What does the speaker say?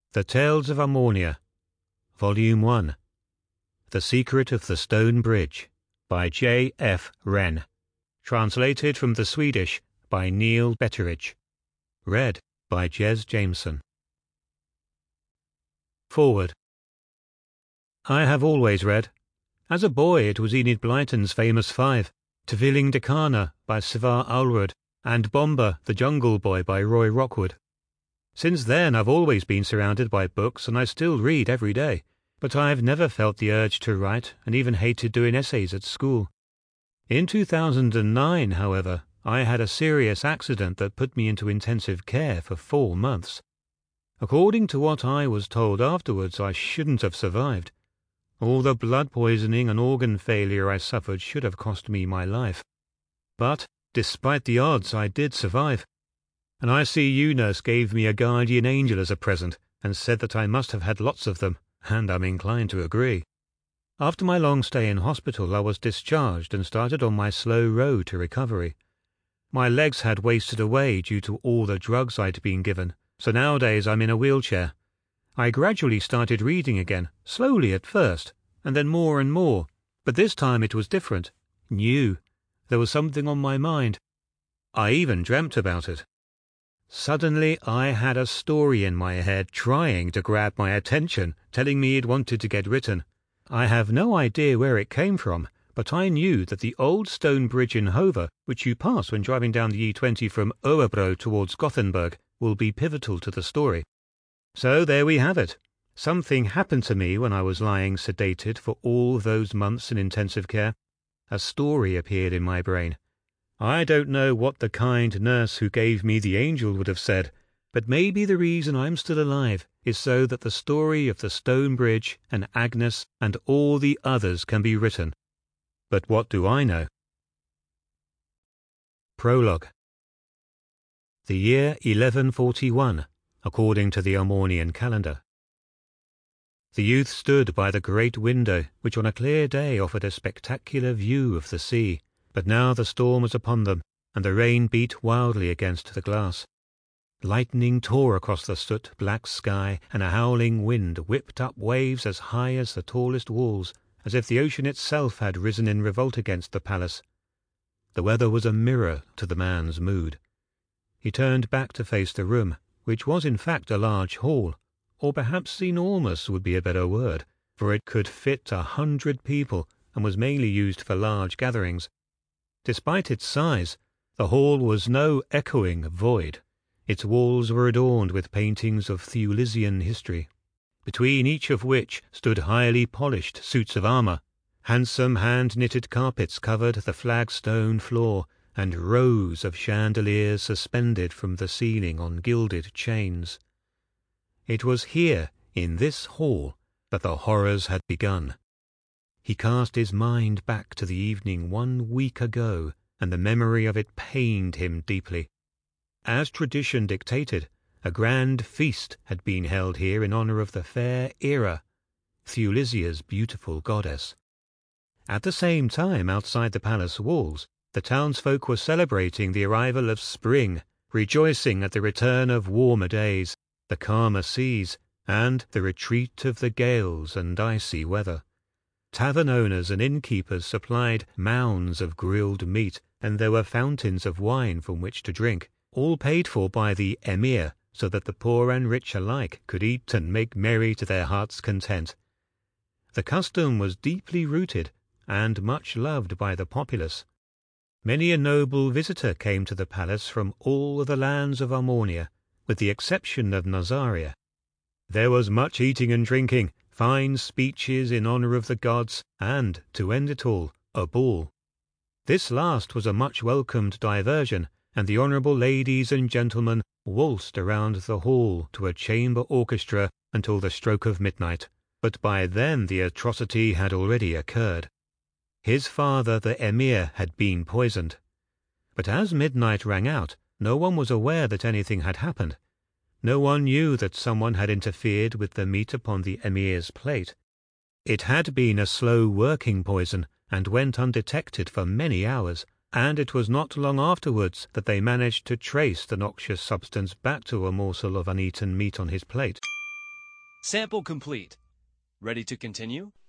The Tales of Ammonia, Volume 1, The Secret of the Stone Bridge, by J. F. Wren. Translated from the Swedish by Neil Betteridge. Read by Jez Jameson. Forward. I have always read. As a boy it was Enid Blyton's famous five, Tvilling Dekana by Svar Aulrud, and Bomba the Jungle Boy by Roy Rockwood. Since then I've always been surrounded by books, and I still read every day, but I've never felt the urge to write, and even hated doing essays at school. In 2009, however, I had a serious accident that put me into intensive care for 4 months. According to what I was told afterwards, I shouldn't have survived. All the blood poisoning and organ failure I suffered should have cost me my life. But, despite the odds, I did survive. And I see you, nurse, gave me a guardian angel as a present, and said that I must have had lots of them, and I'm inclined to agree. After my long stay in hospital, I was discharged and started on my slow road to recovery. My legs had wasted away due to all the drugs I'd been given, so nowadays I'm in a wheelchair. I gradually started reading again, slowly at first, and then more and more, but this time it was different, new. There was something on my mind. I even dreamt about it. Suddenly I had a story in my head trying to grab my attention, telling me it wanted to get written. I have no idea where it came from, but I knew that the old stone bridge in Hova, which you pass when driving down the E20 from Örebro towards Gothenburg, will be pivotal to the story. So there we have it. Something happened to me when I was lying sedated for all those months in intensive care. A story appeared in my brain. I don't know what the kind nurse who gave me the angel would have said, but maybe the reason I'm still alive is so that the story of the Stone Bridge and Agnes and all the others can be written. But what do I know? Prologue. The year 1141, according to the Armorian calendar. The youth stood by the great window, which on a clear day offered a spectacular view of the sea. But now the storm was upon them, and the rain beat wildly against the glass. Lightning tore across the soot-black sky, and a howling wind whipped up waves as high as the tallest walls, as if the ocean itself had risen in revolt against the palace. The weather was a mirror to the man's mood. He turned back to face the room, which was in fact a large hall, or perhaps enormous would be a better word, for it could fit 100 people, and was mainly used for large gatherings. Despite its size, the hall was no echoing void. Its walls were adorned with paintings of Thulisian history, between each of which stood highly polished suits of armour. Handsome hand-knitted carpets covered the flagstone floor, and rows of chandeliers suspended from the ceiling on gilded chains. It was here, in this hall, that the horrors had begun. He cast his mind back to the evening 1 week ago, and the memory of it pained him deeply. As tradition dictated, a grand feast had been held here in honour of the fair Era, Thulisia's beautiful goddess. At the same time, outside the palace walls, the townsfolk were celebrating the arrival of spring, rejoicing at the return of warmer days, the calmer seas, and the retreat of the gales and icy weather. Tavern owners and innkeepers supplied mounds of grilled meat, and there were fountains of wine from which to drink, all paid for by the emir, so that the poor and rich alike could eat and make merry to their heart's content. The custom was deeply rooted and much loved by the populace. Many a noble visitor came to the palace from all the lands of Armonia, with the exception of Nazaria. There was much eating and drinking, fine speeches in honour of the gods, and, to end it all, a ball. This last was a much welcomed diversion, and the honourable ladies and gentlemen waltzed around the hall to a chamber orchestra until the stroke of midnight. But by then the atrocity had already occurred. His father, the emir, had been poisoned. But as midnight rang out, no one was aware that anything had happened. No one knew that someone had interfered with the meat upon the emir's plate. It had been a slow-working poison, and went undetected for many hours, and it was not long afterwards that they managed to trace the noxious substance back to a morsel of uneaten meat on his plate. Sample complete. Ready to continue?